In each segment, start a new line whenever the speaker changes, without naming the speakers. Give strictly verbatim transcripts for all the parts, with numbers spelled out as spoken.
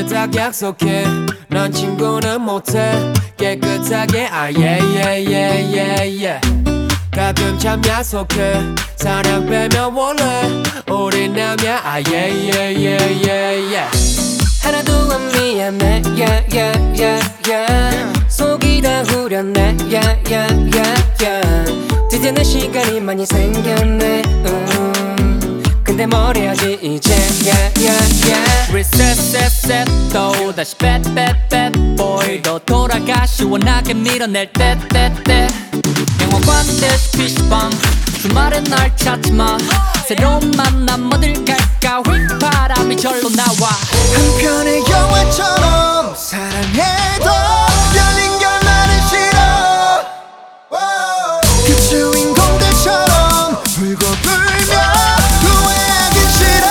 깨끗하게 약속해 난 친구는 못해 깨끗하게 아 yeah yeah yeah yeah yeah 가끔 참 약속해 사랑 빼면 원래 우린 남이야 아 yeah yeah yeah yeah yeah
하나도 안 미안해 yeah yeah yeah yeah 속이 다 후련해 yeah yeah yeah yeah 드디어 내 시간이 많이 생겼네 음. 근데 뭘 해야지 이제 yeah yeah yeah
Reset set set 또 다시 bet bet bet boy 너 돌아가 시원하게 밀어낼 때때때 영화관 대시 피시방 주말엔 날 찾지마 새로운 만남 어딜 갈까 휘바람이 절로 나와
한편의 영화처럼 사랑해도 열린 결말은 싫어 그 주인공들처럼 울고 불며 후회하긴 싫어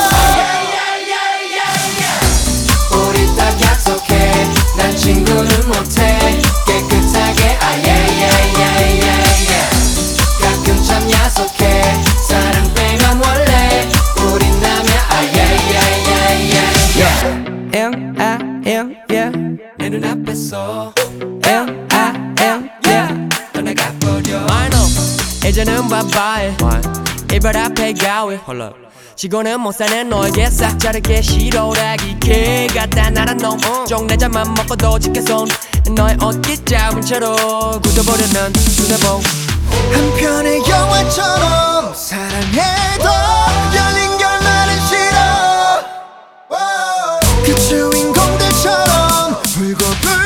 우리 딱 약속해 난 친구는 못해 깨끗하게 아 yeah yeah yeah yeah yeah 가끔 참 약속해 사랑 빼면 원래 우린 남이야 아 yeah yeah yeah yeah yeah
응, 아, 응, yeah
내 눈앞에서
응, 아, 응, yeah
떠나가버려 I know 이제는 바바해 이별 앞에 가위 지고는 못 사는 너에게 싹 자르게 싫어라기 개 같다 나란 놈 쪽 내 잠만 먹고도 지켜손 너의 어깨 잡은 채로 굳어버리는 두뇌봉
한편의 영화처럼 사랑해도 열린 결말은 싫어 그 주인공들처럼 울고 불며